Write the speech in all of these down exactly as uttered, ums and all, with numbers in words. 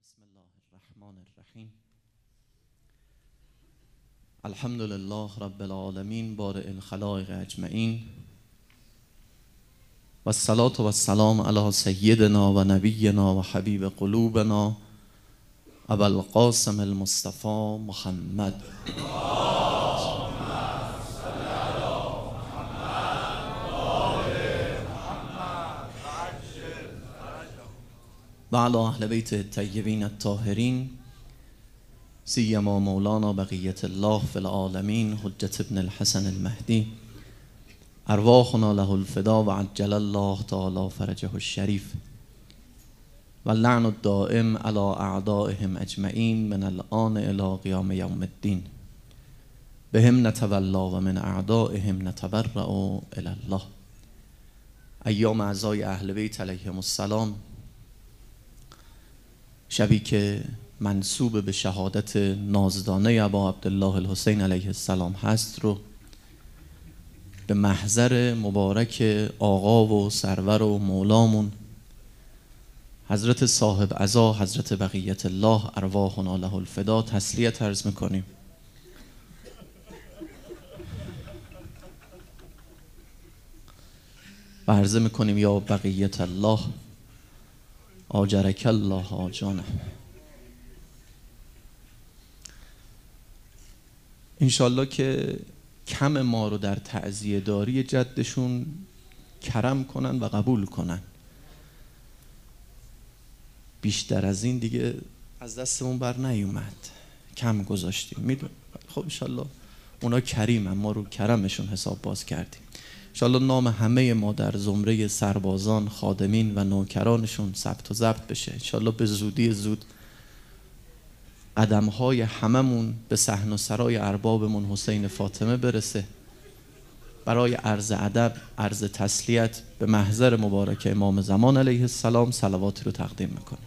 بسم الله الرحمن الرحیم. الحمد لله رب العالمین بارئ الخلائق اجمعین و الصلاة و السلام علی سیدنا و نبینا و حبیب قلوبنا ابا القاسم المصطفى محمد و علی اهل بیت الطیبین الطاهرین سیما مولانا بقیت الله فی العالمین حجت ابن الحسن المهدی ارواحنا له الفدا و عجل الله تعالی فرجه الشریف و اللعن الدائم علی اعدائهم اجمعین من الآن الی قیام یوم الدین بهم نتولا و من اعدائهم نتبرأ الی الله. ایام اعزای اهل بیت علیهم السلام، شبی که منسوب به شهادت نازدانه ابا عبدالله الحسین علیه السلام هست رو به محضر مبارک آقا و سرور و مولامون حضرت صاحب عزا حضرت بقیت الله ارواحنا له الفدا تسلیت عرض میکنیم. و عرضه میکنیم یا بقیت الله آجرک الله آجانه. انشالله که کم ما رو در تعزیه داری جدشون کرم کنن و قبول کنن. بیشتر از این دیگه از دستمون بر نیومد، کم گذاشتیم. میدون خب انشالله اونا کریمن، ما رو کرمشون حساب باز کردیم. انشالله نام همه ما در زمره سربازان، خادمین و نوکرانشون ثبت و ضبط بشه. انشالله به زودی زود قدمهای هممون به صحن و سرای اربابمون حسین فاطمه برسه. برای عرض ادب، عرض تسلیت به محضر مبارک امام زمان علیه السلام صلواتی رو تقدیم میکنه.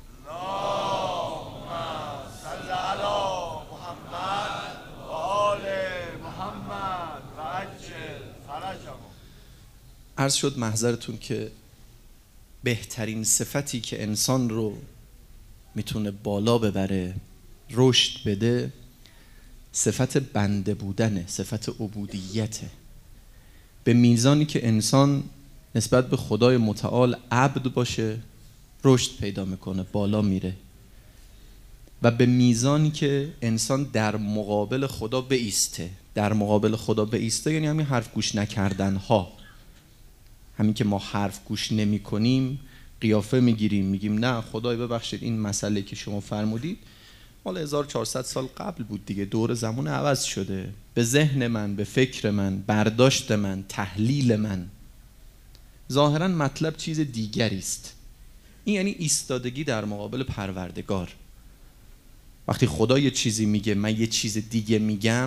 عرض شد محضرتون که بهترین صفتی که انسان رو میتونه بالا ببره، رشد بده، صفت بنده بودنه، صفت عبودیته. به میزانی که انسان نسبت به خدای متعال عبد باشه رشد پیدا میکنه، بالا میره. و به میزانی که انسان در مقابل خدا بایسته. در مقابل خدا بایسته یعنی همین حرف گوش نکردن ها، همین که ما حرف گوش نمی کنیم، قیافه میگیریم، میگیم نه خدای ببخشید این مسئله که شما فرمودید مال هزار و چهارصد سال قبل بود دیگه، دور زمان عوض شده. به ذهن من، به فکر من، برداشت من، تحلیل من ظاهرا مطلب چیز دیگری است. این یعنی ایستادگی در مقابل پروردگار. وقتی خدا یه چیزی میگه من یه چیز دیگه میگم،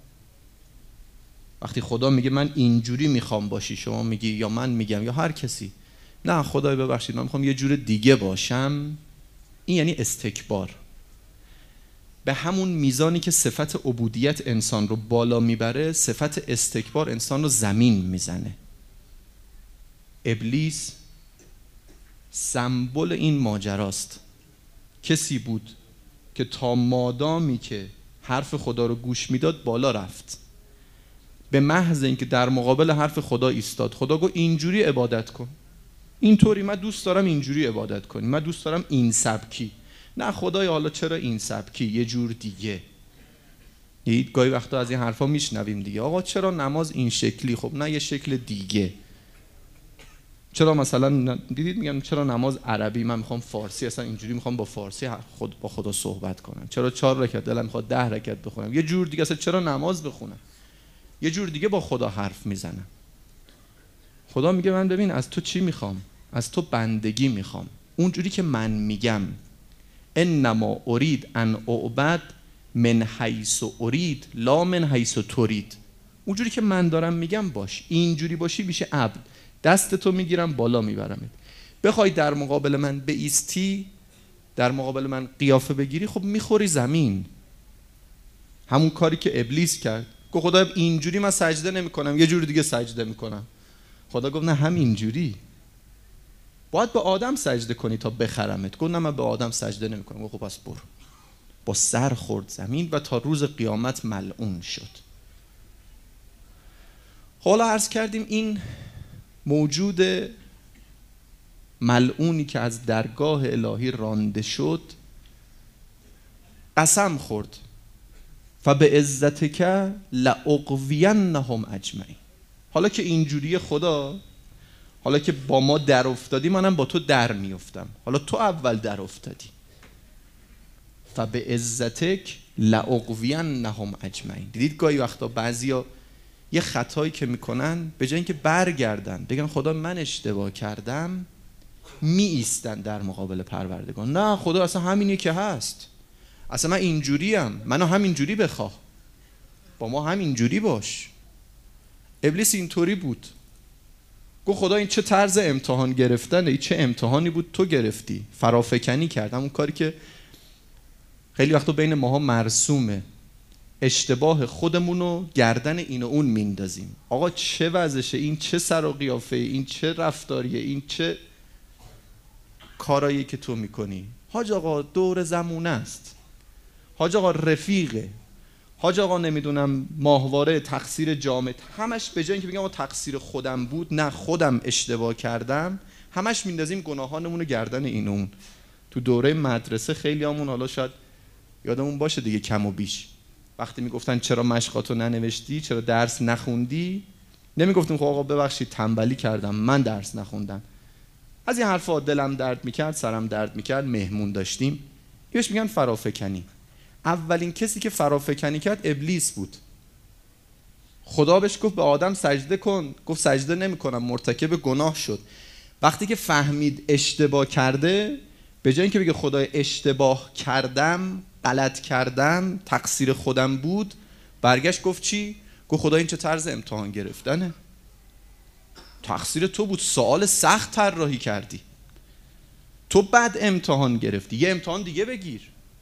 وقتی خدا میگه من اینجوری میخوام باشی، شما میگی یا من میگم یا هر کسی نه خدای ببخشید من میخوام یه جور دیگه باشم، این یعنی استکبار. به همون میزانی که صفت عبودیت انسان رو بالا میبره، صفت استکبار انسان رو زمین میزنه. ابلیس سمبل این ماجراست. کسی بود که تا مادامی که حرف خدا رو گوش میداد بالا رفت. به محض اینکه در مقابل حرف خدا ایستاد، خدا گفت اینجوری عبادت کن، اینطوری، من دوست دارم اینجوری عبادت کنی، من دوست دارم این سبکی. نه خدای حالا چرا این سبکی، یه جور دیگه. دید گاهی وقتا از این حرفا میشنویم دیگه، آقا چرا نماز این شکلی؟ خب نه یه شکل دیگه. چرا مثلا دیدید میگن چرا نماز عربی، من میخوام فارسی، اصلا اینجوری میخوام با فارسی خود با خدا صحبت کنم. چرا چهار رکعت دلم میخواد ده رکعت بخونم، یه جور دیگه. اصلا چرا نماز بخونم، یه جور دیگه با خدا حرف میزنم. خدا میگه من ببین از تو چی میخوام؟ از تو بندگی میخوام، اونجوری که من میگم. انما ارید ان اعبد من حیث ارید لا من حیث ترید. اونجوری که من دارم میگم باش، اینجوری باشی میشه عبد. دست تو میگیرم بالا میبرمت. بخوای در مقابل من بایستی، در مقابل من قیافه بگیری، خب میخوری زمین. همون کاری که ابلیس کرد، گفت خدا اینجوری من سجده نمیکنم، یه جور دیگه سجده میکنم. خدا گفت نه همینجوری. باید به آدم سجده کنی تا بخرمت. گفت نه من به آدم سجده نمیکنم. گفت خب پس برو. با سر خورد زمین و تا روز قیامت ملعون شد. حالا عرض کردیم این موجود ملعونی که از درگاه الهی رانده شد قسم خورد فبعزتک لاغوینهم اجمعین. حالا که اینجوری خدا، حالا که با ما در افتادی منم با تو در میافتم، حالا تو اول در افتادی. فبعزتک لاغوینهم اجمعین. دیدید گاهی وقتا بعضیا یه خطایی که میکنن به جای اینکه برگردن بگن خدا من اشتباه کردم، می ایستن در مقابل پروردگار. نه خدا اصلا همینی که هست، اصلا من اینجوریم، منو همینجوری بخواه، با ما همینجوری باش. ابلیس اینطوری بود. گفت خدا این چه طرز امتحان گرفتنه، این چه امتحانی بود تو گرفتی. فرافکنی کرد، همون کاری که خیلی وقتا بین ماها مرسومه، اشتباه خودمونو گردن این و اون میندازیم. آقا چه وضعشه، این چه سر و قیافه، این چه رفتاریه، این چه کارایی که تو میکنی. حاج آقا دور زمونه است، حاج آقا رفیقه، حاج آقا نمیدونم ماهواره، تقصیر جامعه. همش به جای اینکه بگم تقصیر خودم بود، نه خودم اشتباه کردم، همش میندازیم گناهانمونو گردن این و اون. تو دوره مدرسه خیلی همون، حالا شاید یادمون باشه دیگه کم و بیش، وقتی میگفتن چرا مشقاتو ننوشتی، چرا درس نخوندی، نمیگفتیم خب آقا ببخشید تنبلی کردم من درس نخوندم. از این حرفا دلم درد میکرد، سرم درد میکرد، مهمون داشتیم. یهش میگن فرافکنی. اولین کسی که فرافکنی کرد ابلیس بود. خدا بهش گفت به آدم سجده کن، گفت سجده نمیکنم، مرتکب گناه شد. وقتی که فهمید اشتباه کرده، به جای اینکه بگه خدای اشتباه کردم، غلط کردم، تقصیر خودم بود، برگشت گفت چی؟ گفت خدا این چه طرز امتحان گرفتنه، تقصیر تو بود، سوال سخت طراحی کردی، تو بعد امتحان گرفتی، یه امتحان دیگه بگیر،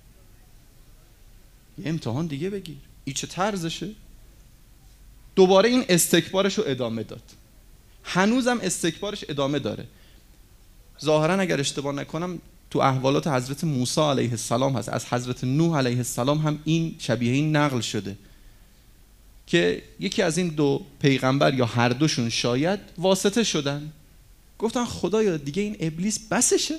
یه امتحان دیگه بگیر، این چه طرزشه؟ دوباره این استکبارش رو ادامه داد. هنوزم استکبارش ادامه داره. ظاهرا اگر اشتباه نکنم تو احوالات حضرت موسی علیه السلام هست، از حضرت نوح علیه السلام هم این شبیه این نقل شده که یکی از این دو پیغمبر یا هر دوشون شاید واسطه شدن، گفتن خدایا دیگه این ابلیس بسشه،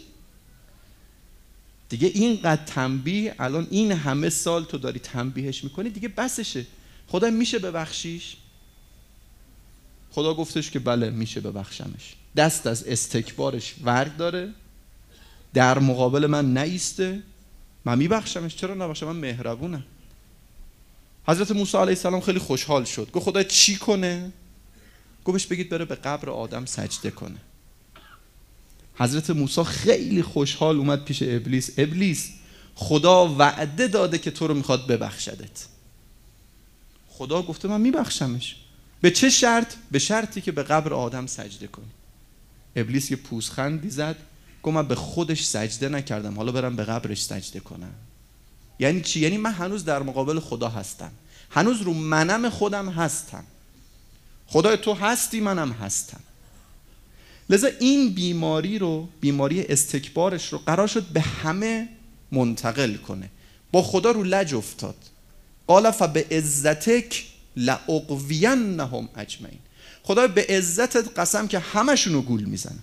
دیگه اینقدر تنبیه، الان این همه سال تو داری تنبیهش میکنی، دیگه بسشه، خدا میشه ببخشیش؟ خدا گفتش که بله میشه ببخشمش. دست از استکبارش ورگ داره، در مقابل من نایسته، من میبخشمش، چرا نبخشم، من مهربونم. حضرت موسی علیه السلام خیلی خوشحال شد، گفت خدا چی کنه؟ گفتش بگید بره به قبر آدم سجده کنه. حضرت موسی خیلی خوشحال اومد پیش ابلیس. ابلیس خدا وعده داده که تو رو میخواد ببخشدت. خدا گفته من میبخشمش. به چه شرط؟ به شرطی که به قبر آدم سجده کنی. ابلیس یه پوزخندی زد، گفت من به خودش سجده نکردم، حالا برم به قبرش سجده کنم. یعنی چی؟ یعنی من هنوز در مقابل خدا هستم، هنوز رو منم خودم هستم، خدای تو هستی منم هستم. لذا این بیماری رو، بیماری استکبارش رو قرار شد به همه منتقل کنه. با خدا رو لج افتاد. قال فبعزتک لاغوینهم اجمعین. خدا به عزتت قسم که همشونو گول میزنه.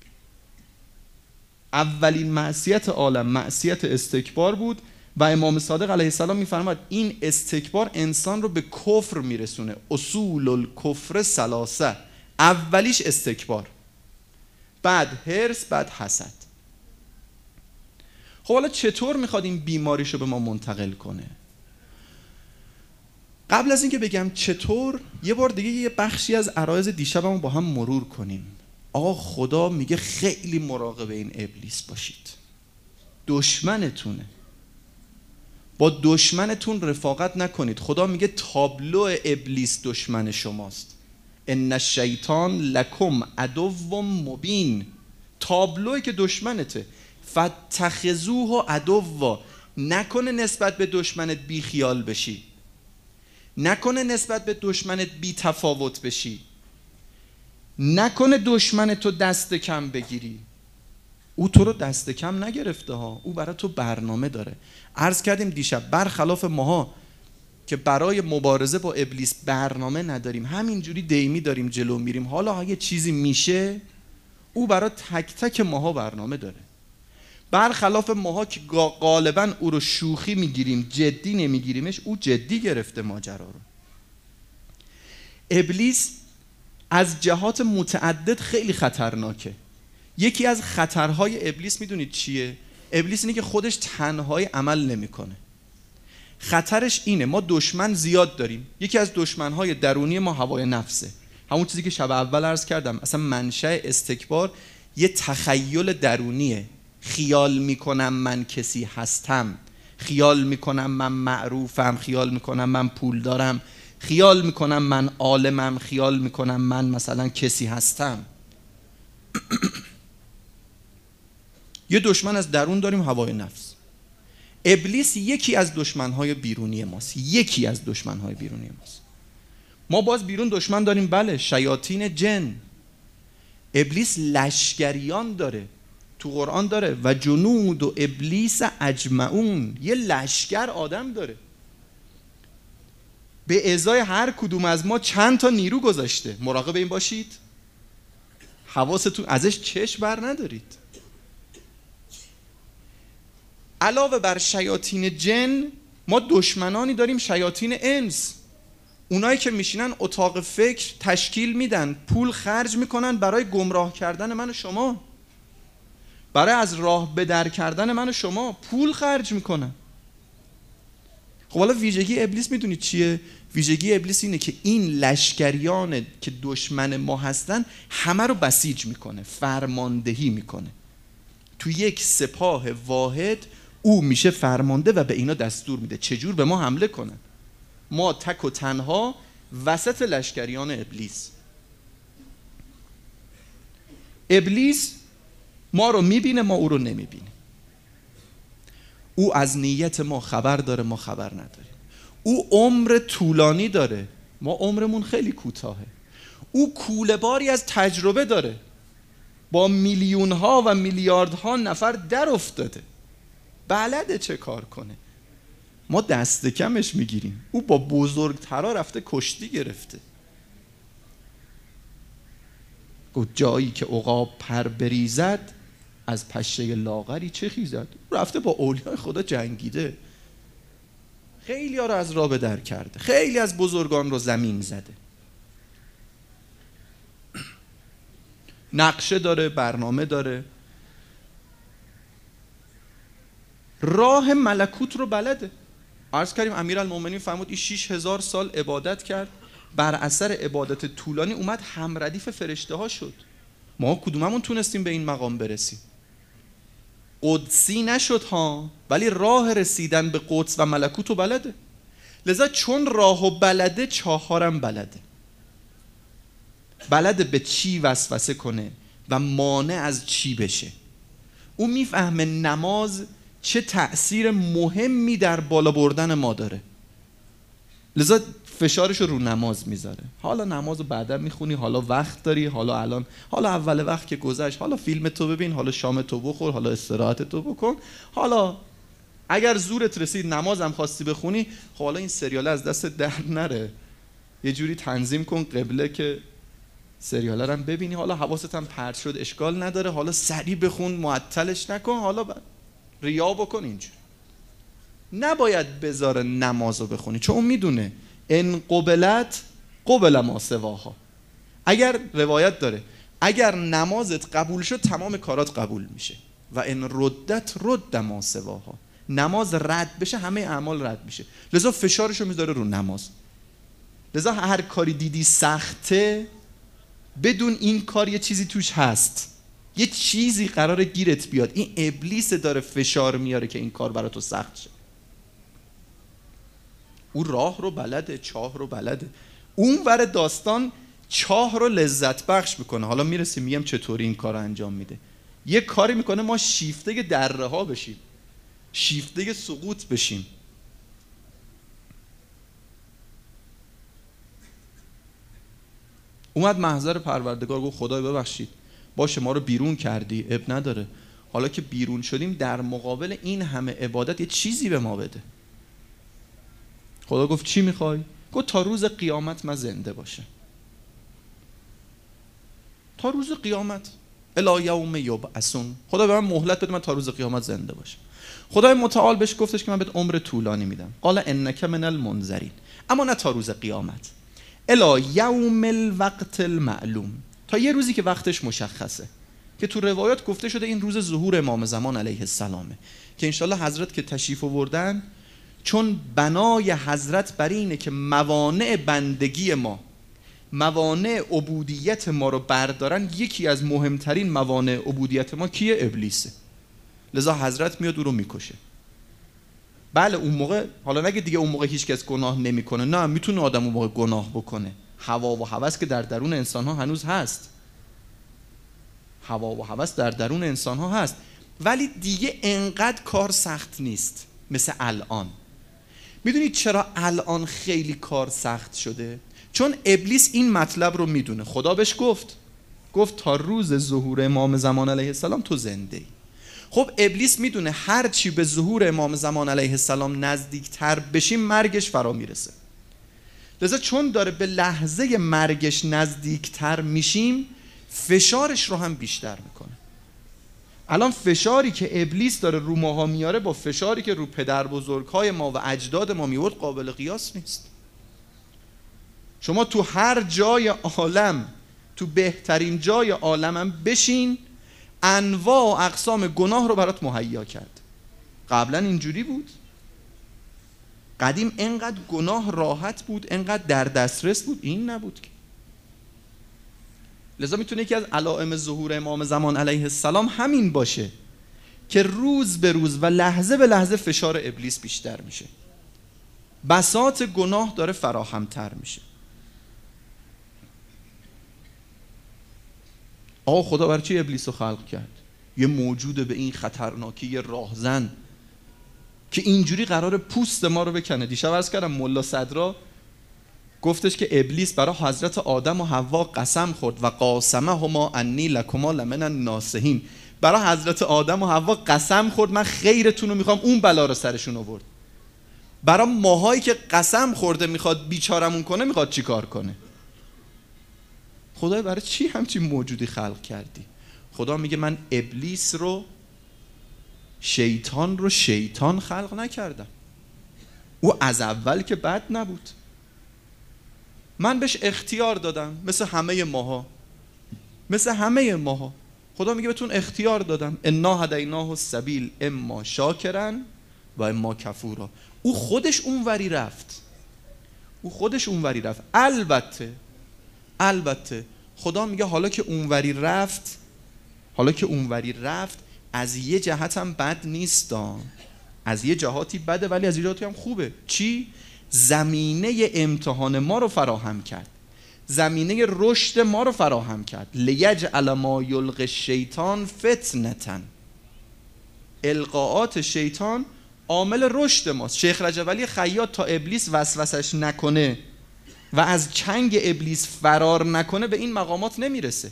اولین معصیت عالم معصیت استکبار بود و امام صادق علیه السلام میفرماد این استکبار انسان رو به کفر میرسونه. اصول الکفر ثلاثه. اولیش استکبار، بعد حرص، بعد حسد. خب حالا چطور میخواد این بیماریشو به ما منتقل کنه؟ قبل از اینکه بگم چطور، یه بار دیگه یه بخشی از عرایض دیشبمو با هم مرور کنیم. آقا خدا میگه خیلی مراقب این ابلیس باشید، دشمنتونه، با دشمنتون رفاقت نکنید. خدا میگه تابلو ابلیس دشمن شماست. ان الشیطان لکم عدو مبین. تابلوی که دشمنته. فاتخذوه عدوا. نکنه نسبت به دشمنت بی خیال بشی، نکنه نسبت به دشمنت بی تفاوت بشی، نکنه دشمن تو دست کم بگیری. او تو رو دست کم نگرفته ها، او برای تو برنامه داره. عرض کردیم دیشب برخلاف ماها که برای مبارزه با ابلیس برنامه نداریم، همینجوری دیمی داریم جلو میریم، حالا اگه چیزی میشه او برای تک تک ماها برنامه داره. برخلاف ماها که غالبا او رو شوخی میگیریم، جدی نمیگیریمش، او جدی گرفته ماجرا رو. ابلیس از جهات متعدد خیلی خطرناکه. یکی از خطرهای ابلیس میدونید چیه؟ ابلیس اینه که خودش تنهایی عمل نمیکنه. خطرش اینه ما دشمن زیاد داریم. یکی از دشمنهای درونی ما هوای نفسه، همون چیزی که شب اول عرض کردم، اصلا منشأ استکبار یه تخیل درونیه. خیال میکنم من کسی هستم، خیال میکنم من معروفم، خیال میکنم من پول دارم، خیال میکنم من عالمم، خیال میکنم من مثلا کسی هستم. یه دشمن از درون داریم، هوای نفس. ابلیس یکی از دشمنهای بیرونی ماست، یکی از دشمنهای بیرونی ماست. ما باز بیرون دشمن داریم، بله، شیاطین جن. ابلیس لشکریان داره، تو قرآن داره و جنود و ابلیس اجمعون، یه لشکر آدم داره. به ازای هر کدوم از ما چند تا نیرو گذاشته، مراقب این باشید، حواستون ازش چشم بر ندارید. علاوه بر شیاطین جن ما دشمنانی داریم، شیاطین انس. اونایی که میشینن اتاق فکر تشکیل میدن، پول خرج میکنن برای گمراه کردن من و شما، برای از راه به در کردن من و شما پول خرج میکنن. خب حالا ویژگی ابلیس میدونید چیه؟ ویژگی ابلیس اینه که این لشکریان که دشمن ما هستن همه رو بسیج میکنه، فرماندهی میکنه. تو یک سپاه واحد او میشه فرمانده و به اینا دستور میده چجور به ما حمله کنن. ما تک و تنها وسط لشکریان ابلیس. ابلیس ما رو میبینه، ما او رو نمیبینه. او از نیت ما خبر داره، ما خبر نداریم. او عمر طولانی داره، ما عمرمون خیلی کوتاهه. او کوله باری از تجربه داره، با میلیون ها و میلیاردها نفر در افتاده، بلده چه کار کنه. ما دست کمش میگیریم، او با بزرگترا رفته کشتی گرفته. جایی که عقاب پر بریزد از پشه لاغری چه خیزد. رفته با اولیای خدا جنگیده، خیلی ها رو از راه به در کرده، خیلی از بزرگان رو زمین زده. نقشه داره، برنامه داره، راه ملکوت رو بلده. عرض کردیم امیرالمومنین فرمود این شش هزار سال عبادت کرد، بر اثر عبادت طولانی اومد هم ردیف فرشته ها شد. ما کدوممون تونستیم به این مقام برسیم؟ قدسی نشد ها، ولی راه رسیدن به قدس و ملکوت رو بلده. لذا چون راه و بلده، چهارم بلده. بلده به چی وسوسه کنه و مانع از چی بشه. او میفهمه نماز چه تأثیر مهمی در بالا بردن ما داره، لذا فشارش رو رو نماز میذاره. حالا نماز رو بعدا میخونی، حالا وقت داری، حالا الان، حالا اول وقت که گذشت، حالا فیلم تو ببین، حالا شام تو بخور، حالا استراحت تو بکن، حالا اگر زورت رسید نمازم خواستی بخونی، خب حالا این سریال از دست در نره، یه جوری تنظیم کن قبله که سریال رو هم ببینی، حالا حواست هم پرت شد اشکال نداره، حالا سریع بخون، معطلش نکن، حالا ب... ریا بکن. اینجور نباید بذاره نماز رو بخونی، چون اون میدونه ان قبلت قبل ما سواها. اگر روایت داره اگر نمازت قبول شد تمام کارات قبول میشه، و ان ردت رد ما سواها. نماز رد بشه همه اعمال رد میشه، لذا فشارشو میذاره رو نماز. لذا هر کاری دیدی سخته، بدون این کار یه چیزی توش هست، یه چیزی قراره گیرت بیاد. این ابلیس داره فشار میاره که این کار برای تو سخت شه. او راه رو بلده، چاه رو بلده. اون ور داستان چاه رو لذت بخش میکنه. حالا میرسیم میگم چطوری این کار رو انجام میده. یه کاری میکنه ما شیفته دره ها بشیم، شیفته سقوط بشیم. اومد محضر پروردگار گفت خدای ببخشید، باشه ما رو بیرون کردی، اب نداره، حالا که بیرون شدیم در مقابل این همه عبادت یه چیزی به ما بده. خدا گفت چی میخوای؟ گفت تا روز قیامت من زنده باشه. تا روز قیامت، الی یوم یبعثون. خدا به من مهلت بده من تا روز قیامت زنده باشم. خدای متعال بهش گفتش که من بهت عمر طولانی میدم. قال انک من المنذرین، اما نه تا روز قیامت. الی یوم الوقت المعلوم، تا یه روزی که وقتش مشخصه، که تو روایات گفته شده این روز ظهور امام زمان علیه السلامه، که انشالله حضرت که تشریف آوردن، چون بنای حضرت بر اینه که موانع بندگی ما، موانع عبودیت ما رو بردارن، یکی از مهمترین موانع عبودیت ما کیه؟ ابلیسه. لذا حضرت میاد او رو میکشه. بله اون موقع، حالا نگه دیگه اون موقع هیچ کس گناه نمیکنه، نه میتونه آدم اون موقع گناه بکنه. هوا و هوس که در درون انسان ها هنوز هست، هوا و هوس در درون انسان ها هست، ولی دیگه انقدر کار سخت نیست مثل الان. میدونید چرا الان خیلی کار سخت شده؟ چون ابلیس این مطلب رو میدونه. خدا بهش گفت گفت تا روز ظهور امام زمان علیه السلام تو زنده ای. خب ابلیس میدونه هر چی به ظهور امام زمان علیه السلام نزدیکتر بشیم مرگش فرا میرسه. لذا چون داره به لحظه مرگش نزدیکتر میشیم، فشارش رو هم بیشتر میکنه. الان فشاری که ابلیس داره رو ماها میاره با فشاری که رو پدر بزرگهای ما و اجداد ما میورد قابل قیاس نیست. شما تو هر جای عالم، تو بهترین جای عالم هم بشین، انواع و اقسام گناه رو برات مهیا کرد. قبلا اینجوری بود؟ قدیم انقدر گناه راحت بود، انقدر در دسترس بود؟ این نبود که. لذا میتونه یکی از علائم ظهور امام زمان علیه السلام همین باشه که روز به روز و لحظه به لحظه فشار ابلیس بیشتر میشه، بساط گناه داره فراهمتر میشه. آقا خدا برای چی ابلیس رو خلق کرد؟ یه موجود به این خطرناکی، یه راهزن که اینجوری قراره پوست ما رو بکنه. دیشب عرض کردم ملا صدرا گفتش که ابلیس برای حضرت آدم و حوا قسم خورد و قاسمهما انی لکما لمن الناصحین. برای حضرت آدم و حوا قسم خورد من خیرتون رو میخوام، اون بلا رو سرشون آورد. برای ماهایی که قسم خورده میخواد بیچارمون کنه، میخواد چی کار کنه؟ خدای برای چی همچین موجودی خلق کردی؟ خدا میگه من ابلیس رو، شیطان رو شیطان خلق نکردم. او از اول که بد نبود، من بهش اختیار دادم، مثل همه ماها، مثل همه ماها. خدا میگه بهتون اختیار دادم، انا هدیناه السبیل اما شاکرا و اما کفورا. او خودش اونوری رفت، او خودش اونوری رفت. البته البته خدا میگه حالا که اونوری رفت، حالا که اونوری رفت از یه جهت هم بد نیست، از یه جهاتی بده ولی از یه جهاتی هم خوبه. چی؟ زمینه امتحان ما رو فراهم کرد، زمینه رشد ما رو فراهم کرد. لیجعل ما یلقی الشیطان فتنة، القاءات شیطان عامل رشد ماست. شیخ رجب علی خیاط تا ابلیس وسوسش نکنه و از چنگ ابلیس فرار نکنه به این مقامات نمیرسه.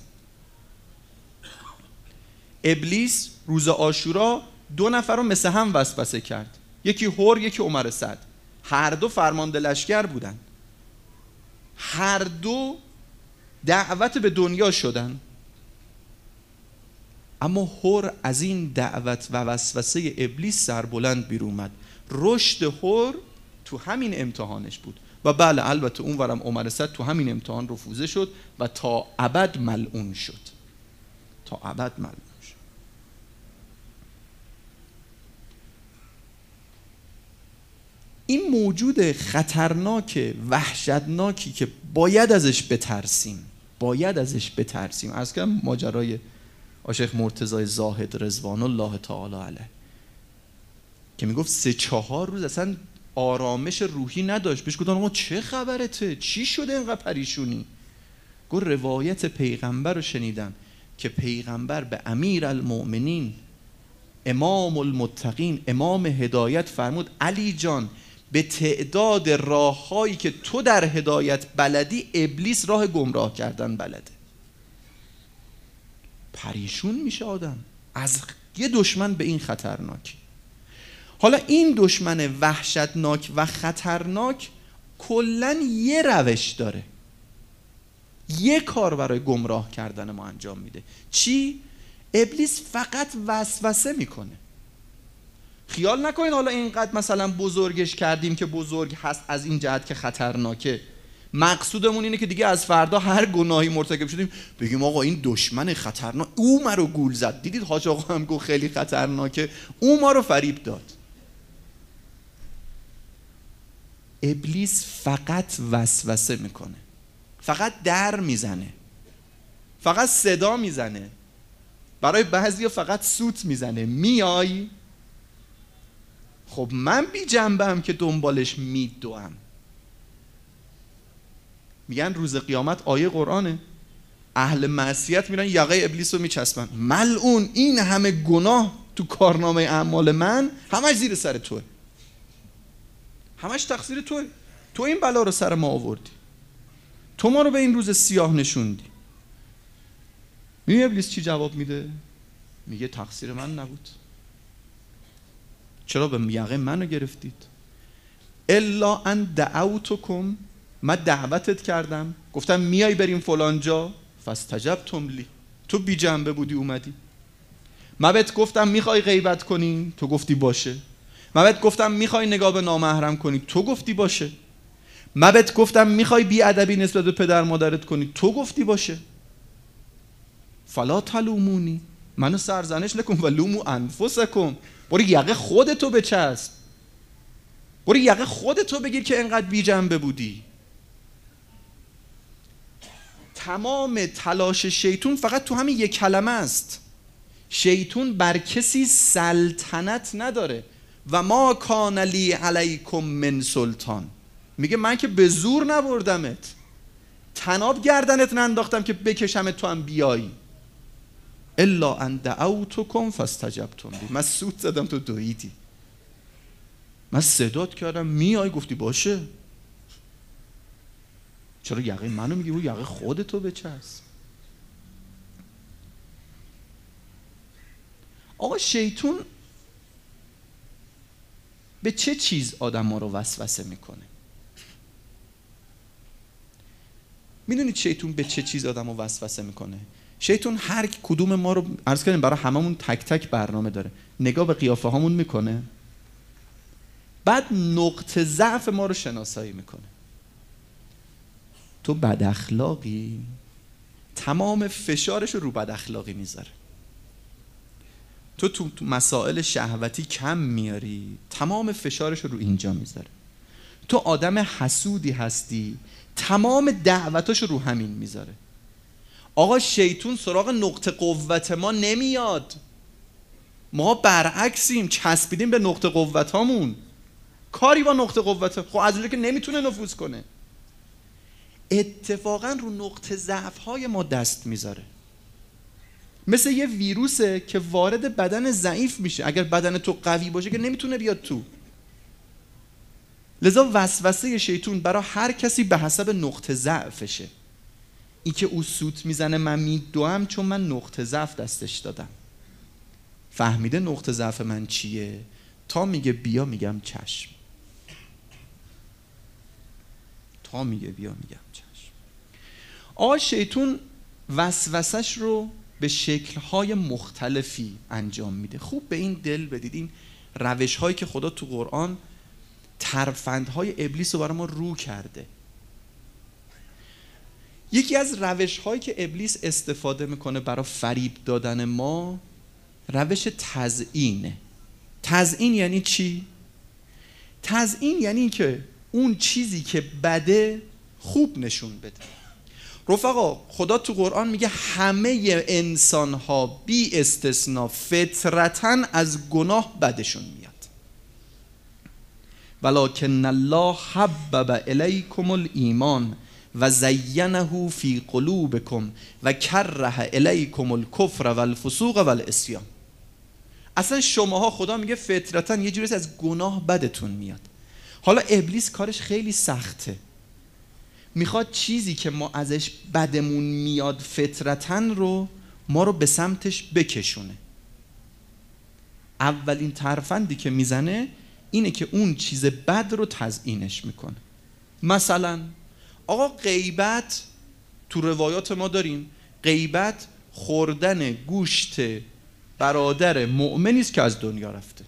ابلیس روز عاشورا دو نفر رو مثل هم وسوسه کرد، یکی هور یکی عمر سعد. هر دو فرمانده لشکر بودن، هر دو دعوت به دنیا شدن، اما هور از این دعوت و وسوسه ابلیس سربلند بیرون اومد. رشد هور تو همین امتحانش بود. و بله البته اون ورم عمر سعد تو همین امتحان رفوزه شد و تا ابد ملعون شد، تا ابد ملعون شد. این موجود خطرناک وحشتناکی که باید ازش بترسیم، باید ازش بترسیم. عرض کردم ماجرای آشیخ مرتضی زاهد رضوان الله تعالی علیه که میگفت سه چهار روز اصلا آرامش روحی نداشت. بهش گفتن آقا چه خبرته؟ چی شده اینقدر پریشونی؟ گفت روایت پیغمبر رو شنیدم که پیغمبر به امیر المؤمنین امام المتقین امام هدایت فرمود علی جان به تعداد راههایی که تو در هدایت بلدی ابلیس راه گمراه کردن بلده. پریشون میشه آدم از یه دشمن به این خطرناک. حالا این دشمن وحشتناک و خطرناک کلن یه روش داره، یه کار برای گمراه کردن ما انجام میده. چی؟ ابلیس فقط وسوسه میکنه. خیال نکنید حالا اینقدر مثلا بزرگش کردیم که بزرگ هست از این جهت که خطرناکه. مقصودمون اینه که دیگه از فردا هر گناهی مرتکب شدیم بگیم آقا این دشمن خطرناک، او ما رو گول زد، دیدید حاج آقا هم گفت خیلی خطرناکه، او ما رو فریب داد. ابلیس فقط وسوسه میکنه، فقط در میزنه، فقط صدا میزنه، برای بعضیا فقط سوت میزنه. میای؟ خب من بی جنبم که دنبالش میدوم. میگن روز قیامت، آیه قرآنه، اهل معصیت میرن یقه ابلیس رو میچسبن، ملعون این همه گناه تو کارنامه اعمال من همش زیر سر توه، همش تقصیر توه، تو این بلا رو سر ما آوردی، تو ما رو به این روز سیاه نشوندی. میگه ابلیس چی جواب میده؟ میگه تقصیر من نبود، چرا به یقه منو گرفتید؟ الا ان دعوتکم، من دعوتت کردم، گفتم میای بریم فلان جا، فاستجبتم لی، تو بی جنبه بودی اومدی. من بهت گفتم میخوای غیبت کنی، تو گفتی باشه. من بهت گفتم میخوای نگاه به نامحرم کنی، تو گفتی باشه. من بهت گفتم میخوای بی ادبی نسبت به پدر مادرت کنی، تو گفتی باشه. فلا تلومونی، منو سرزنش نکن، ولومو انفسکم، برو یقه خودتو بچسب، برو یقه خودتو بگیر که انقدر بی جنبه بودی. تمام تلاش شیطون فقط تو همین یک کلمه است. شیطون بر کسی سلطنت نداره. و ما کان لی علیکم من سلطان، میگه من که به زور نبردمت، طناب گردنت ننداختم که بکشمت تو هم بیایی. الا ان دعوتکم فاستجبتم لی، من سوت زدم تو دویدی، من صدات کردم میای گفتی باشه. چرا یقه منو میگی؟ او یقه خودتو بچسب. آقا شیطون به چه چیز آدم ها رو وسوسه میکنه؟ میدونید شیطون به چه چیز آدم رو وسوسه میکنه؟ شیطون هر کدوم ما رو، عرض کردیم برای هممون تک تک برنامه داره، نگاه به قیافه هامون میکنه، بعد نقطه ضعف ما رو شناسایی میکنه. تو بد اخلاقی، تمام فشارش رو رو بد اخلاقی میذاره. تو تو مسائل شهوتی کم میاری، تمام فشارش رو رو اینجا میذاره. تو آدم حسودی هستی، تمام دعوتاش رو رو همین میذاره. آقا شیطون سراغ نقطه قوت ما نمیاد، ما برعکسیم، چسبیدیم به نقطه قوت هامون، کاری با نقطه قوت. خب از اونجا که نمیتونه نفوذ کنه، اتفاقا رو نقطه ضعف های ما دست میذاره. مثل یه ویروسه که وارد بدن ضعیف میشه، اگر بدن تو قوی باشه که نمیتونه بیاد تو. لذا وسوسه شیطون برای هر کسی به حسب نقطه ضعفشه. این که او سوت میزنه من میدوام چون من نقطه ضعف دستش دادم، فهمیده نقطه ضعف من چیه، تا میگه بیا میگم چشم، تا میگه بیا میگم چشم. آقا شیطون وسوسش رو به شکل‌های مختلفی انجام میده. خوب به این دل بدید، این روش‌هایی که خدا تو قرآن ترفندهای ابلیس رو برای ما رو کرده. یکی از روش‌هایی که ابلیس استفاده میکنه برای فریب دادن ما، روش تزیینه. تزیین یعنی چی؟ تزیین یعنی که اون چیزی که بده خوب نشون بده. رفقا خدا تو قرآن میگه همه انسان ها بی استثناء فطرتاً از گناه بدشون میاد. ولکن الله حبب الیکم الایمان و زینه فی قلوبکم و کره الیکم الکفر والفسوق والعصیان. اصلا شماها خدا میگه فطرتاً یه جوری از گناه بدتون میاد. حالا ابلیس کارش خیلی سخته، میخواد چیزی که ما ازش بدمون میاد فطرتاً رو ما رو به سمتش بکشونه. اولین ترفندی که میزنه اینه که اون چیز بد رو تزیینش میکنه. مثلا آقا غیبت تو روایات ما داریم، غیبت خوردن گوشت برادر مؤمنی است که از دنیا رفته.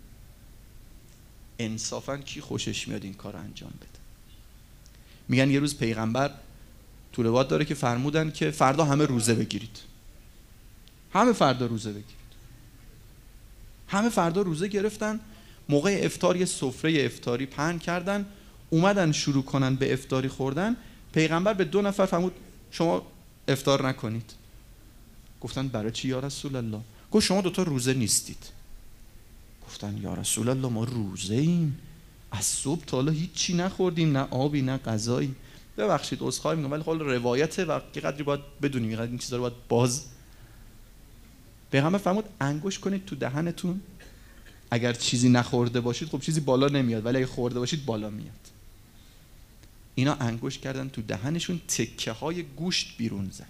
انصافاً کی خوشش میاد این کار انجام بده؟ میگن یه روز پیغمبر تو روایات داره که فرمودن که فردا همه روزه بگیرید، همه فردا روزه بگیرید. همه فردا روزه گرفتن. موقع افطار یه سفره افطاری پهن کردن، اومدن شروع کنن به افطاری خوردن. پیغمبر به دو نفر فرمود شما افطار نکنید. گفتن برای چی یا رسول الله؟ گفت شما دوتا روزه نیستید. گفتن یا رسول الله ما روزه ایم، از صبح تا حالا هیچی نخوردیم، نه آبی نه غذایی. ببخشید عذرخواهی میکنم ولی خب روایته و یه قدری باید بدونیم، یه قدری این چیزا رو باید باز. پیغمبر فرمود انگوش کنید تو دهنتون، اگر چیزی نخورده باشید خب چیزی بالا نمیاد، ولی اگه خورده باشید بالا میاد. اینا انگوش کردن تو دهنشون، تکه های گوشت بیرون زد.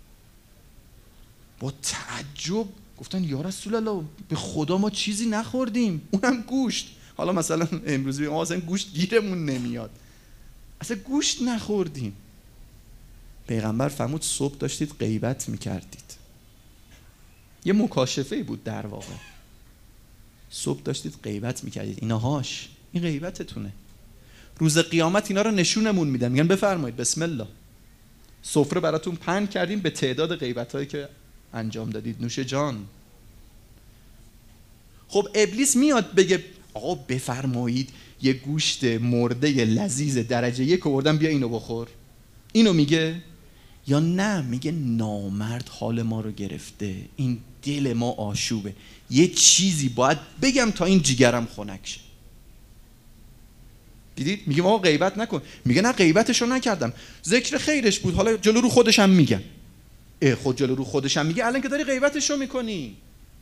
با تعجب گفتن یا رسول الله به خدا ما چیزی نخوردیم، اونم گوشت. حالا مثلا امروزی ما اصلا گوشت گیرمون نمیاد، اصلا گوشت نخوردیم. پیغمبر فرمود صبح داشتید غیبت میکردید. یه مکاشفه بود در واقع. صبح داشتید غیبت میکردید، ایناهاش این غیبتتونه. روز قیامت اینا رو نشونمون میدن، میگن بفرمایید بسم الله سفره براتون پهن کردیم به تعداد غیبتایی که انجام دادید، نوش جان. خب ابلیس میاد بگه آقا بفرمایید یه گوشت مرده لذیذ درجه یک آوردم بیا اینو بخور، اینو میگه؟ یا نه میگه نامرد حال ما رو گرفته، این دل ما آشوبه، یه چیزی باید بگم تا این جیگرم خنک شه. دیدید میگه آقا غیبت نکن، میگه نه غیبتشو نکردم، ذکر خیرش بود، حالا جلو رو خودشم میگم. اه خود جلو رو خودشم میگه، الان که داری غیبتشو میکنی.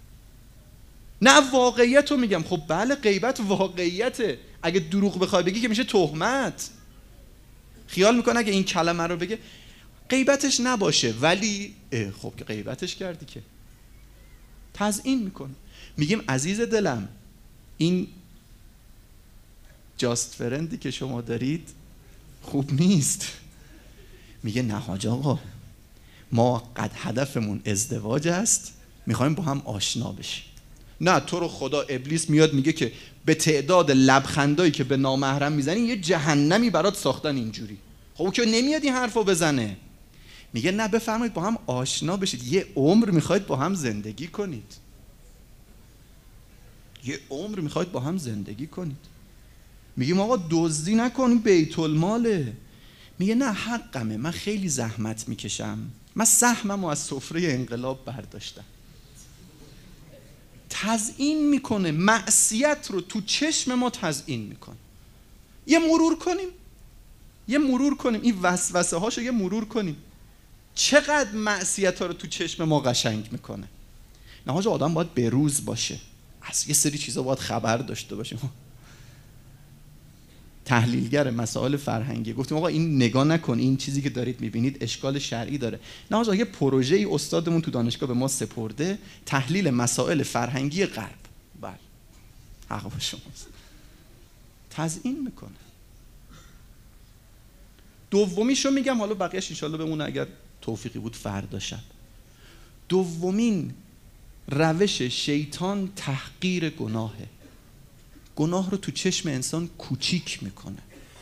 نه واقعیتو میگم. خب بله غیبت واقعیته، اگه دروغ بخوای بگی که میشه تهمت. خیال میکنه اگه این کلمه رو بگه غیبتش نباشه، ولی خب که غیبتش کردی که تزیین میکنه. میگیم عزیز دلم این جاست فرندی که شما دارید خوب نیست. میگه نه حاج آقا ما قد هدفمون ازدواج است، میخوایم با هم آشنا بشیم. نه تو رو خدا ابلیس میاد میگه که به تعداد لبخندایی که به نامحرم میزنی یه جهنمی برات ساختن اینجوری. خب که نمیاد این حرفو بزنه. میگه نه بفرمایید با هم آشنا بشید، یه عمر میخواید با هم زندگی کنید، یه عمر میخواید با هم زندگی کنید. میگیم آقا دزدی نکن بیت الماله. میگه نه حقمه، من خیلی زحمت میکشم، من سهممو از سفره انقلاب برداشتم. تزیین میکنه، معصیت رو تو چشم ما تزیین میکنه. یه مرور کنیم، یه مرور کنیم این وسوسه هاشو یه مرور کنیم، چقدر معصیت ها رو تو چشم ما قشنگ میکنه. نه حاجا آدم باید بروز باشه، از یه سری چیزا باید خبر داشته باشیم. تحلیلگر مسائل فرهنگی گفتیم آقا این نگاه نکن، این چیزی که دارید میبینید اشکال شرعی داره. نه آقا یه پروژه ای استادمون تو دانشگاه به ما سپرده، تحلیل مسائل فرهنگی غرب. بله حق با شماست. تزیین میکنه. دومیشو میگم، حالا بقیه‌اش انشالله بمونه اگر توفیقی بود فردا شب. دومین روش شیطان تحقیر گناهه. گناه رو تو چشم انسان کوچیک میکنه.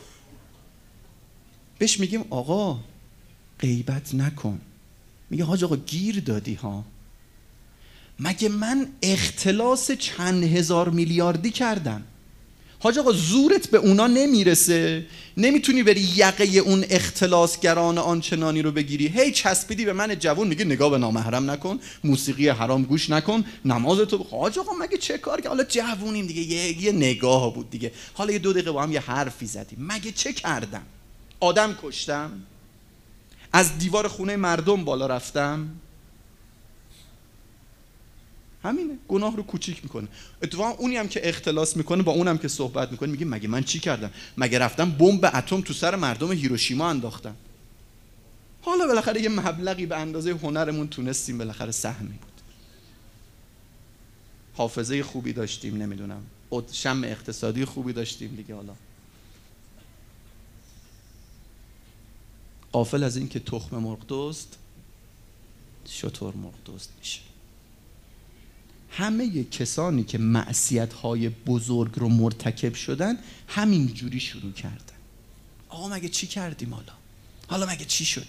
بهش میگیم آقا غیبت نکن، میگه حاج آقا گیر دادی ها، مگه من اختلاس چند هزار میلیاردی کردم؟ حاج آقا زورت به اونا نمیرسه، نمیتونی بری یقه اون اختلاسگران آنچنانی رو بگیری. هی چسبیدی به من جوون، میگه نگاه به نامحرم نکن، موسیقی حرام گوش نکن، نمازتو. حاج آقا مگه چه کار که حالا جوونیم دیگه، یه, یه نگاه بود دیگه، حالا یه دو دقیقه با هم یه حرفی زدیم، مگه چه کردم؟ آدم کشتم؟ از دیوار خونه مردم بالا رفتم؟ همینه، گناه رو کوچیک میکنه. اتفاقا اونی هم که اختلاس میکنه با اونم که صحبت میکنه میگه مگه من چی کردم؟ مگه رفتم بمب اتم تو سر مردم هیروشیما انداختم؟ حالا بالاخره یه مبلغی به اندازه هنرمون تونستیم بالاخره سهمی بود. حافظه خوبی داشتیم، نمیدونم شم اقتصادی خوبی داشتیم دیگه، حالا غافل از این که تخم مرغ دزد شتر مرغ دزد میشه. همه کسانی که معصیت‌های بزرگ رو مرتکب شدن همین جوری شروع کردن. آقا مگه چی کردیم حالا؟ حالا مگه چی شده؟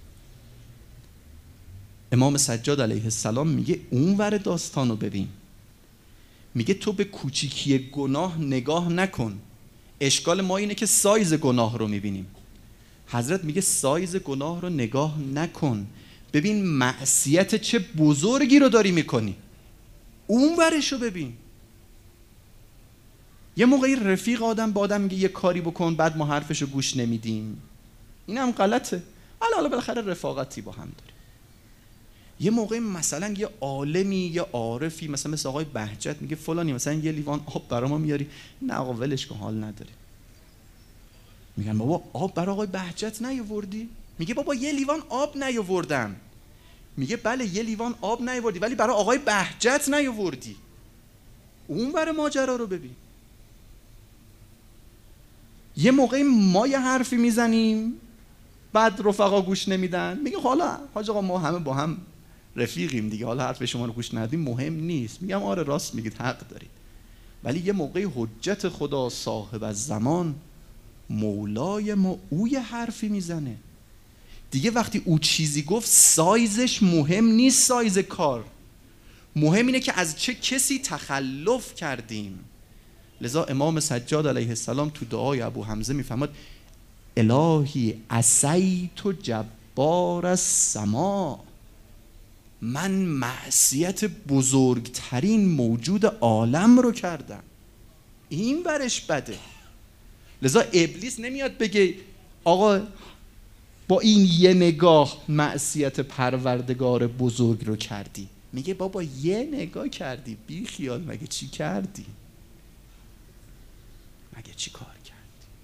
امام سجاد علیه السلام میگه اونور داستانو ببین. میگه تو به کوچیکی گناه نگاه نکن. اشکال ما اینه که سایز گناه رو میبینیم. حضرت میگه سایز گناه رو نگاه نکن، ببین معصیت چه بزرگی رو داری میکنی، اون ورشو ببین. یه موقعی رفیق آدم با آدم میگه یه کاری بکن، بعد ما حرفشو گوش نمیدیم، این هم غلطه. حالا حالا بالاخره رفاقتی با هم داریم. یه موقعی مثلا یه عالمی یه عارفی مثلا مثل آقای بهجت میگه فلانی مثلا یه لیوان آب برا ما میاری، نه آقا ولش کن حال نداره. میگن بابا آب برای آقای بهجت نیاوردی؟ میگه بابا یه لیوان آب نیاوردم. میگه بله یه لیوان آب نیاوردی ولی برای آقای بهجت نیاوردی. اون برای ماجرا رو ببین. یه موقعی ما یه حرفی میزنیم بعد رفقا گوش نمیدن، میگه حالا حاج آقا ما همه با هم رفیقیم دیگه، حالا حرف شما رو گوش ندیم مهم نیست. میگم آره راست میگید، حق دارید. ولی یه موقعی حجت خدا صاحب الزمان مولای ما او یه حرفی میزنه دیگه، وقتی او چیزی گفت سایزش مهم نیست، سایز کار مهم اینه که از چه کسی تخلف کردیم. لذا امام سجاد علیه السلام تو دعای ابو حمزه میفرماد الهی عصیت جبار السما، من معصیت بزرگترین موجود عالم رو کردم، این ورش بده. لذا ابلیس نمیاد بگه آقا با این یه نگاه معصیت پروردگار بزرگ رو کردی، میگه بابا یه نگاه کردی بی خیال، مگه چی کردی؟ مگه چی کار کردی؟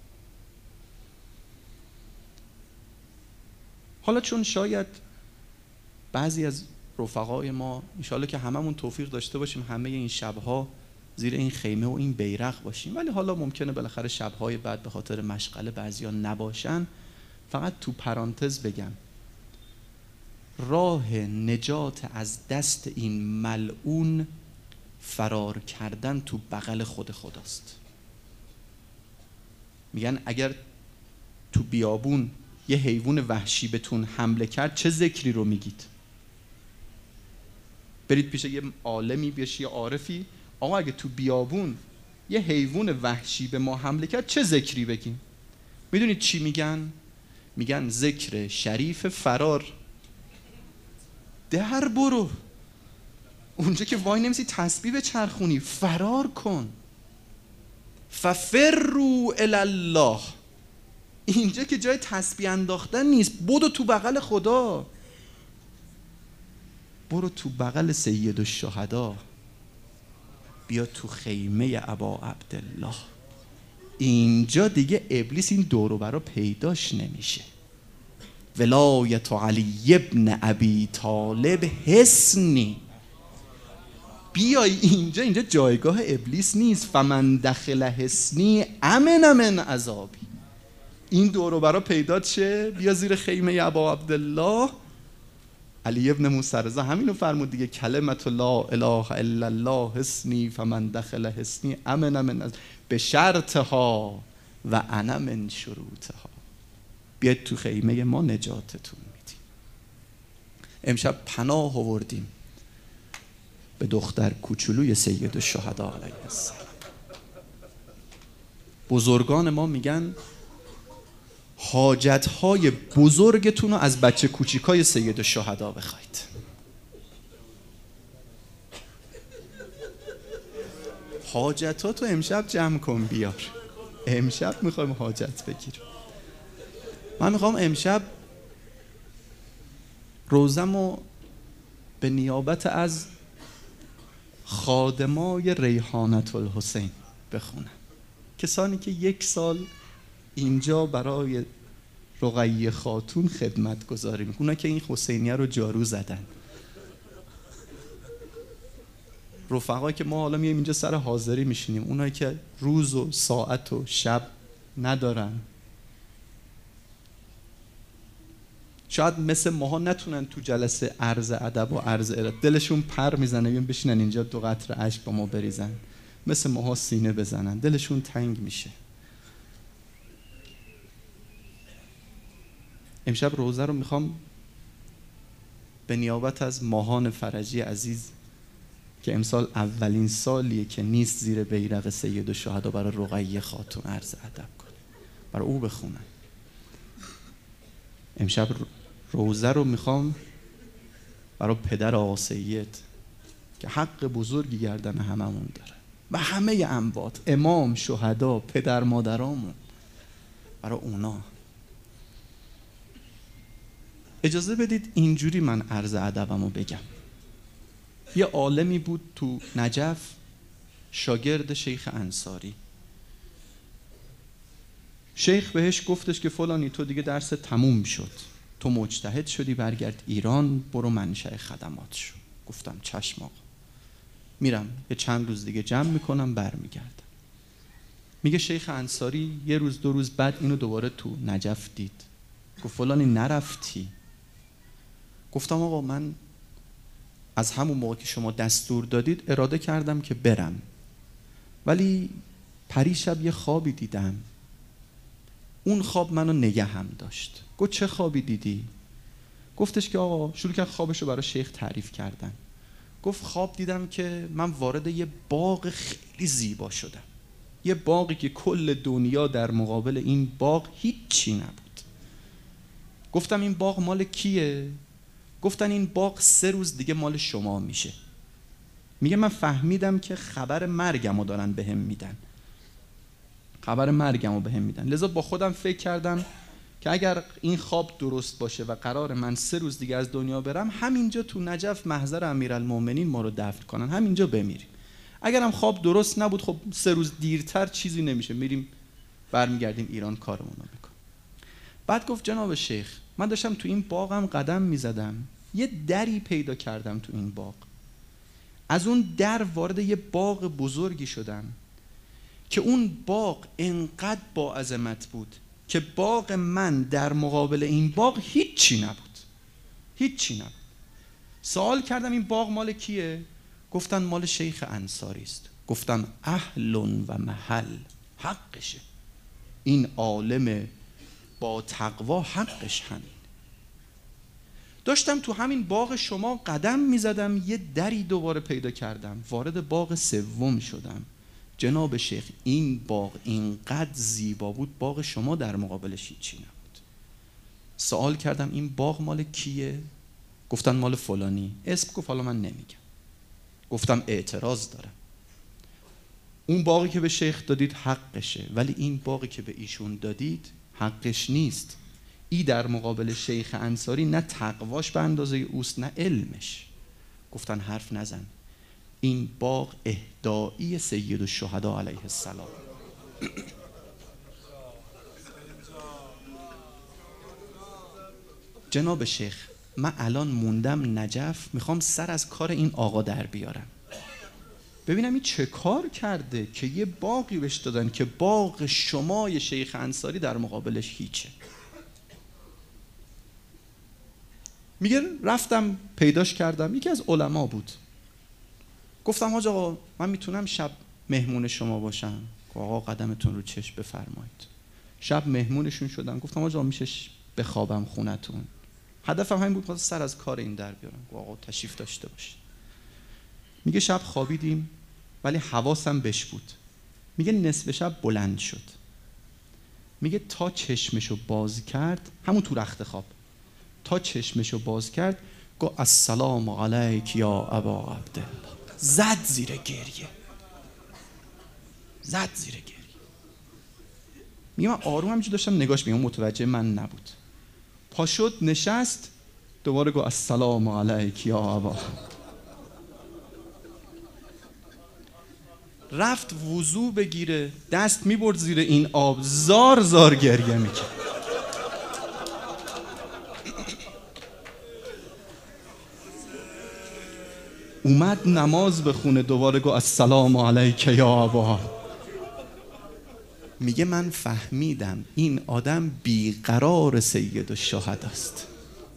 حالا چون شاید بعضی از رفقای ما انشالله که هممون توفیق داشته باشیم همه این شبها زیر این خیمه و این بیرق باشیم، ولی حالا ممکنه بالاخره شبهای بعد به خاطر مشغله بعضیا نباشن، فقط تو پرانتز بگم راه نجات از دست این ملعون فرار کردن تو بغل خود خداست. میگن اگر تو بیابون یه حیوان وحشی بهتون حمله کرد چه ذکری رو میگید؟ برید پیش یه عالمی، بیش یه عارفی، آقا اگه تو بیابون یه حیوان وحشی به ما حمله کرد چه ذکری بگیم؟ میدونید چی میگن؟ میگن ذکر شریف فرار. در برو اونجا که وای نمیسی تسبیح به چرخونی، فرار کن. ففروا الی الله، اینجا که جای تسبیح انداختن نیست، بدو تو بغل خدا، برو تو بغل سید الشهدا، بیا تو خیمه ابا عبدالله. اینجا دیگه ابلیس این دور و برا پیداش نمیشه. ولایت علی ابن ابی طالب حصنی، بیای اینجا، اینجا جایگاه ابلیس نیست. فمن دخل حصنی امن من عذابی، این دور و برا پیدا چه؟ بیا زیر خیمه ابا عبدالله. علی ابن موسی رضا همینو فرمود دیگه، کلمت لا اله الا الله حصنی فمن دخل حصنی امن من عذابی به شرطها و انا من شروطها. بیاید تو خیمه ما نجاتتون میدیم. امشب پناه آوردیم به دختر کوچولوی سید الشهدا علیه السلام. بزرگان ما میگن حاجتهای بزرگتون رو از بچه کوچیکای سید الشهدا بخواید. حاجتاتو امشب جمع کن بیار، امشب میخوایم حاجت بگیریم. من میخوام امشب روزمو به نیابت از خادمای ریحانة الحسین بخونم، کسانی که یک سال اینجا برای رقیه خاتون خدمت گذاری میکنن، که این حسینیه رو جارو زدن. رفقایی که ما حالا میایم اینجا سر حاضری میشینیم، اونایی که روز و ساعت و شب ندارن، شاید مثل ماها نتونن تو جلسه عرض ادب و عرض ارادت، دلشون پر میزنه بیان بشینن اینجا دو قطره اشک با ما بریزن، مثل ماها سینه بزنن، دلشون تنگ میشه. امشب روزه رو میخوام به نیابت از ماهان فرجی عزیز که امسال اولین سالیه که نیست زیر بیرق سید الشهدا، برای رقیه خاتون عرض ادب کنه، برای او بخونن. امشب روزه رو میخوام برای پدر آقا سید که حق بزرگی گردن هممون داره و همه اموات، امام، شهدا، پدر مادرامون، برای اونا. اجازه بدید اینجوری من عرض ادبمو بگم. یه عالمی بود تو نجف، شاگرد شیخ انصاری. شیخ بهش گفتش که فلانی تو دیگه درس تموم شد، تو مجتهد شدی، برگرد ایران، برو منشأ خدمات شو. گفتم چشم آقا، میرم یه چند روز دیگه جمع میکنم برمیگردم. میگه شیخ انصاری یه روز دو روز بعد اینو دوباره تو نجف دید، گفت فلانی نرفتی؟ گفتم آقا من از همون موقع که شما دستور دادید اراده کردم که برم، ولی پریشب یه خوابی دیدم، اون خواب منو نگه هم داشت. گفت چه خوابی دیدی؟ گفتش که آقا، شروع کرد خوابشو برای شیخ تعریف کردن. گفت خواب دیدم که من وارد یه باغ خیلی زیبا شدم، یه باغی که کل دنیا در مقابل این باغ هیچی نبود. گفتم این باغ مال کیه؟ گفتن این باغ سه روز دیگه مال شما میشه. میگه من فهمیدم که خبر مرگمو دارن بهم میدن، خبر مرگمو بهم میدن، لذا با خودم فکر کردم که اگر این خواب درست باشه و قرار من سه روز دیگه از دنیا برم، همینجا تو نجف محضر امیرالمومنین ما رو دفن کنن، همینجا بمیریم. اگرم خواب درست نبود، خب سه روز دیرتر چیزی نمیشه، میریم برمیگردیم ایران کارمون رو میکنیم. بعد گفت جناب شیخ، من داشتم تو این باغم قدم میزدم، یه دری پیدا کردم تو این باغ، از اون در وارد یه باغ بزرگی شدم که اون باغ انقدر با عظمت بود که باغ من در مقابل این باغ هیچی نبود، هیچی نبود. سوال کردم این باغ مال کیه؟ گفتن مال شیخ انصاری است. گفتم اهل و محل، حقشه، این عالم با تقوا حقش همین. داشتم تو همین باغ شما قدم میزدم، یه دری دوباره پیدا کردم، وارد باغ سوم شدم. جناب شیخ این باغ اینقدر زیبا بود، باغ شما در مقابلش هیچی نبود. سوال کردم این باغ مال کیه؟ گفتن مال فلانی. اسم گفت حالا من نمیگم. گفتم اعتراض دارم، اون باغی که به شیخ دادید حقشه، ولی این باغی که به ایشون دادید حقش نیست. ای در مقابل شیخ انصاری نه تقواش به اندازه اوست نه علمش. گفتن حرف نزن، این باغ اهدایی سید الشهدا علیه السلام. جناب شیخ من الان موندم نجف، میخوام سر از کار این آقا در بیارم، ببینم این چه کار کرده که یه باغی بهش دادن که باغ شمای شیخ انصاری در مقابلش هیچه. میگه رفتم پیداش کردم، یکی از علما بود. گفتم حاج آقا من میتونم شب مهمون شما باشم؟ آقا قدمتون رو چشم بفرمایید. شب مهمونشون شدم. گفتم حاج آقا میشه بخوابم خونتون؟ هدفم همین بود که سر از کار این در بیارم. آقا تشریف داشته باشید. میگه شب خوابیدیم ولی حواسم بهش بود. میگه نصف شب بلند شد. میگه تا چشمشو باز کرد، همون تو رخت خواب، تا چشمشو باز کرد گفت السلام علیک یا ابا عبدالله. زد زیر گریه، زد زیر گریه. میگه من آروم همینجور داشتم نگاش میگم، متوجه من نبود. پا شد نشست، دوباره گفت السلام علیک یا ابا. رفت وضو بگیره، دست میبرد زیر این آب، زار زار گریه میکرد. اومد نماز بخونه، دوباره گفت السلام علیک یا ابا. میگه من فهمیدم این آدم بیقرار سید الشهدا است.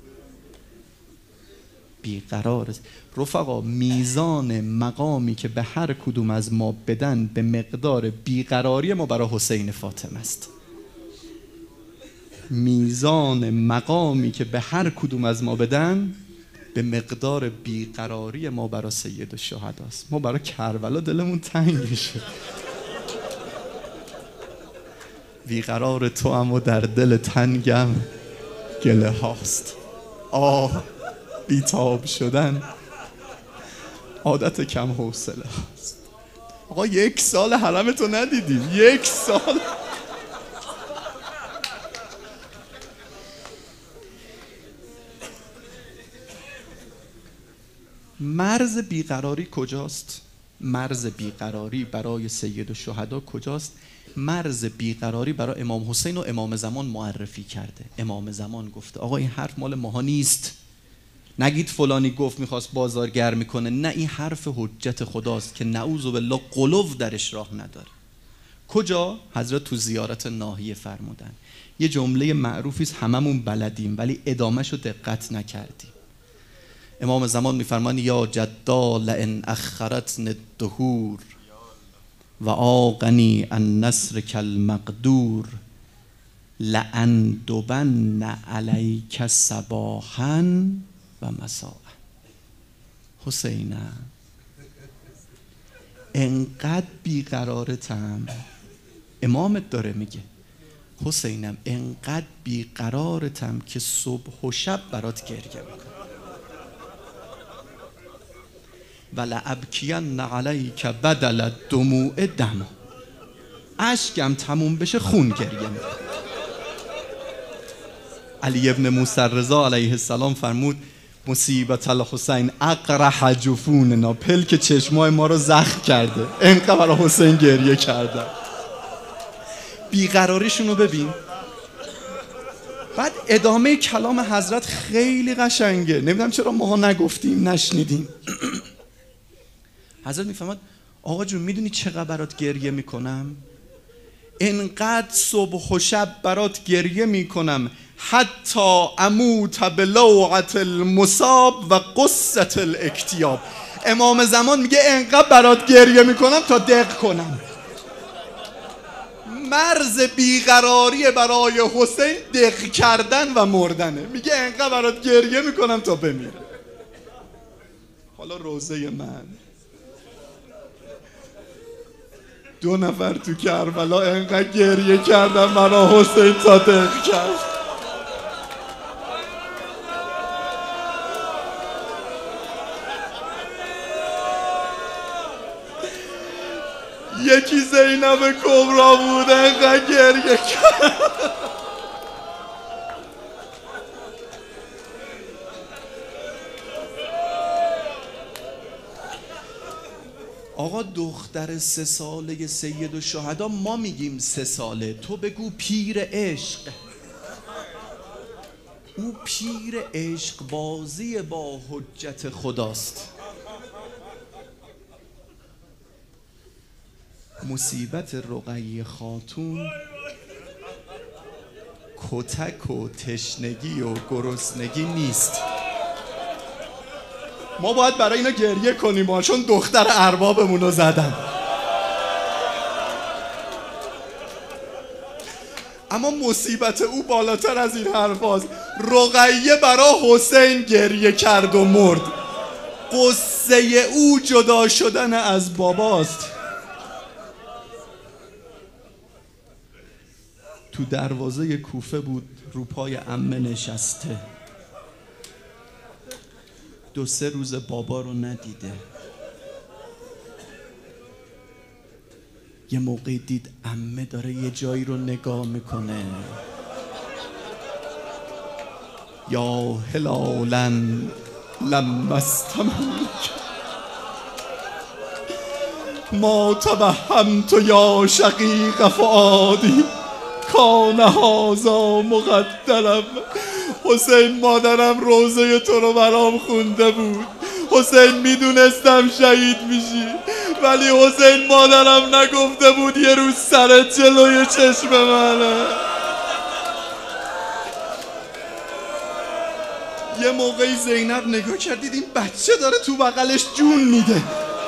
بیقرار. رفقا میزان مقامی که به هر کدوم از ما بدن به مقدار بیقراری ما برای حسین فاطمه است. میزان مقامی که به هر کدوم از ما بدن به مقدار بیقراری ما برای سید الشهدا است. ما برای کربلا دلمون تنگ میشه. بیقرار تو اما در دل تنگم گله هاست. آه بیتاب شدن عادت کم حوصله هاست. آقا یک سال حرمتو ندیدیم، یک سال. مرز بیقراری کجاست؟ مرز بیقراری برای سید الشهدا کجاست؟ مرز بیقراری برای امام حسین و امام زمان معرفی کرده. امام زمان گفته آقا این حرف مال ماها نیست، نگید فلانی گفت میخواست بازارگر میکنه، نه این حرف حجت خداست که نعوذ بالله قلوب درش راه نداره. کجا؟ حضرت تو زیارت ناحیه فرمودن یه جمله معروفی است هممون بلدیم ولی ادامهشو دقت نکردیم. امام زمان میفرمان یا جدا لئن اخرتن الدهور و آقنی النصر کالمقدور لأندبن علیک صباحا و مساء. حسینم انقدر بیقرارتم، امامت داره میگه حسینم انقدر بیقرارتم که صبح و شب برات گریه میکنم. ولابکین علیک بدل الدموع دما. اشکم تموم بشه خون گریه میکنم. علی ابن موسی رضا علیه السلام فرمود مصیبت الحسین اقرح جفوننا، پلک چشمای ما رو زخم کرده، انقدر برای حسین گریه کردن. بیقراریشون رو ببین. بعد ادامه کلام حضرت خیلی قشنگه، نمیدونم چرا ماها نگفتیم نشنیدیم. حضرت میفهمد آقا جون میدونی چقدر برات گریه میکنم؟ انقدر صبح و شب برات گریه میکنم حتی اموت بلوعت المصاب و قصة الاکتیاب. امام زمان میگه انقدر برات گریه میکنم تا دق کنم. مرز بیقراری برای حسین دق کردن و مردنه. میگه انقدر برات گریه میکنم تا بمیره. حالا روزه من دو نفر تو کربلا انقدر گریه کردن برای حسین تا دق کرد. یکی زینب کبرا بود انقدر گریه کرد. آقا دختر سه ساله سید الشهدا، ما میگیم سه ساله، تو بگو پیر عشق. او پیر عشق بازی با حجت خداست. مصیبت رقیه خاتون کتک و تشنگی و گرسنگی نیست. ما باید برای اینا گریه کنیم چون دختر اربابمون رو زدن. اما مصیبت او بالاتر از این حرفاست. رقیه برای حسین گریه کرد و مرد. قصه او جدا شدن از باباست. تو دروازه کوفه بود، رو پای عمه نشسته، دو سه روز بابا رو ندیده. یه موقع دید عمه داره یه جایی رو نگاه میکنه. یا هلالا لما استمعت ما توهمت یا شقیق فؤادی کان هذا مقدرم. حسین مادرم روزه تو رو برام خونده بود، حسین میدونستم شهید میشی، ولی حسین مادرم نگفته بود یه روز سرت جلوی چشم منه. یه موقعی زینب نگاه کردید این بچه داره تو بغلش جون میده،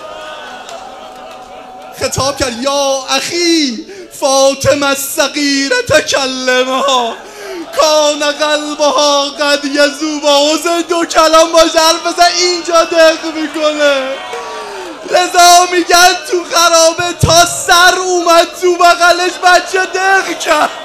خطاب کرد یا اخی فاطمه الصغیره تکلمها کان قلبها قد یذوب. حسین دو کلام باشه حرف بزن اینجا دق میکنه. لذا میگن تو خرابه تا سر اومد تو بغلش بچه دق کرد.